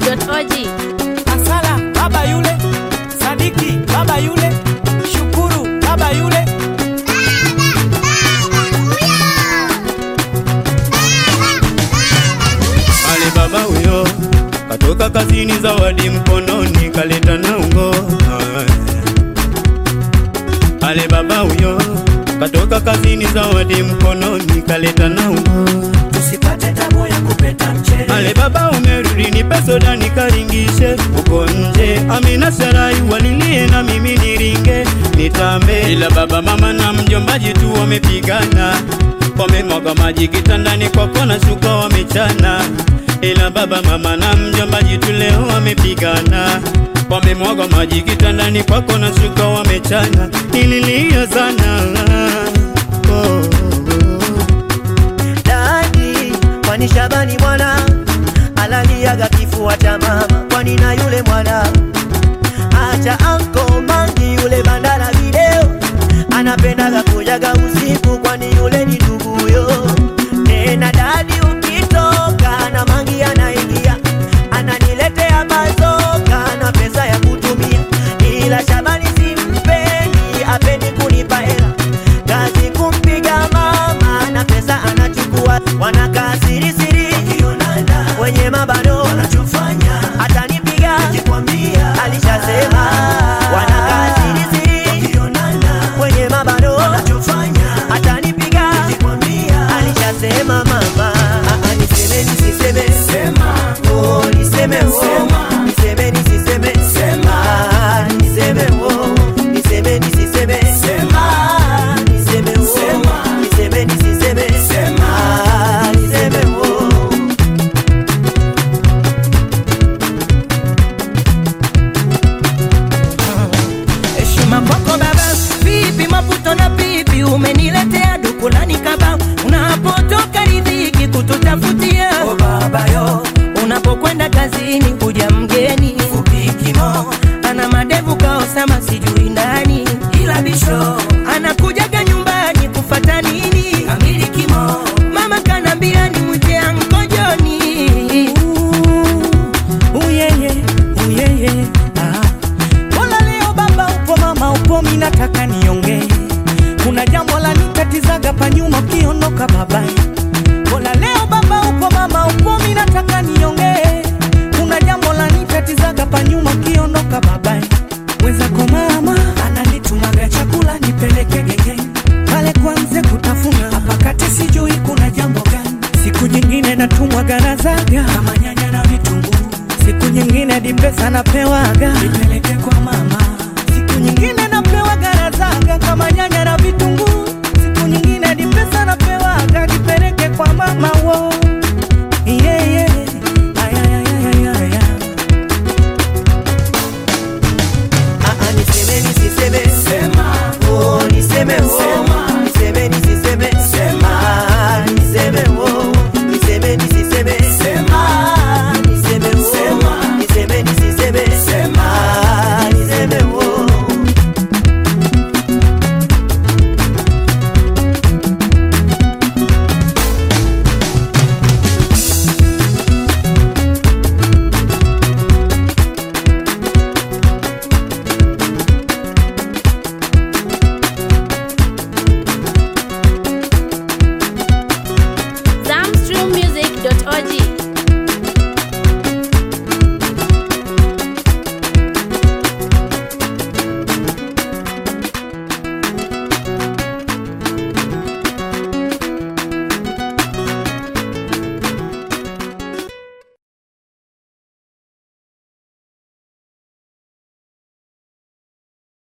Zamstrummusic.org. Asala baba yule, Sadiki baba yule, Shukuru baba yule. Ale baba huyo katoka kazini, zawadi mkononi kaleta na ungo. Ale baba huyo katoka kazini, zawadi mkononi kaleta na ungo. Tusipate tabu ya kupeta mchele. Ale baba umerudi, nipe soda nikaringishe uko nje. Amina Sarai walilie na mimi niringe nitambe, ila baba mama na mjombaji tu wamepigana, wamemwaga maji kitandani kwako na shuka wamechana. Ila baba mama na mjombaji tu leo wamepigana, wamemwaga maji kitandani kwako na shuka wamechana. Nililia sana Dadi, kwani Shabani mwana alaliaga kifua cha mama, kwani na yule mwana acha anko mangi yule bandara video anapendaga kujaga usiku, kwani yule ni nduguyo. Tena dadi ukitoka na mangi anaingia ananiletea bazoka na pesa ya kutumia, ila Shabani simpendi, apendi kunipa hela, kazi kumpiga mama na pesa anachukua. Wanakaa siri siri wenye mabano wanachofanya, atanipiga nikikwambia alishasema. Wanakaa siri siri wenye mabano wanachofanya, atanipiga nikikwambia alishasema. Mama niseme nisiseme, sema oh, niseme oh, niseme nisiseme, sema niseme oh, niseme nisiseme, sema niseme oh, niseme nisiseme, sema niseme oh. Heshima kwako baba, vipi maputo na pipi umeniletea dukulani kaba. Unapotoka ridhiki kututafutia, oh baba yo. Unapokwenda kazini kuja mgeni upikimo, ana madevu kaosama sijui nani, ila bisho anakujaga nyumbani kufata nini amilikimo. Mama kanambia ni mwite ankojoni. Uyeye uyeye Mola leo baba upo, mama upo, minataka niongee. Kuna jambo la nikatizaga pa nyuma ukiondoka babai. Mola leo baba upo, mama upo, minataka niongee. Kuna jambo la nikatizaga pa nyuma ukiondoka babai. Mwenzako mama ananitumaga chakula nipeleke genge, pale kwanze kutafuna hapa kati sijui kuna jambo gani. Siku nyingine natumwa garazaga kama nyanya na vitunguu, siku nyingine dimpesa napewaga nipeleke kwa mama. Siku nyingine napewa garazaga kama nyanya na vitunguu, siku nyingine dimpesa napewaga nipeleke kwa mama. Wo yeah yeah ay. Niseme nisiseme, sema oh, niseme oh, niseme nisiseme, sema niseme oh, niseme nisiseme, sema niseme oh, niseme nisiseme, sema niseme oh. Zamstrummusic.org.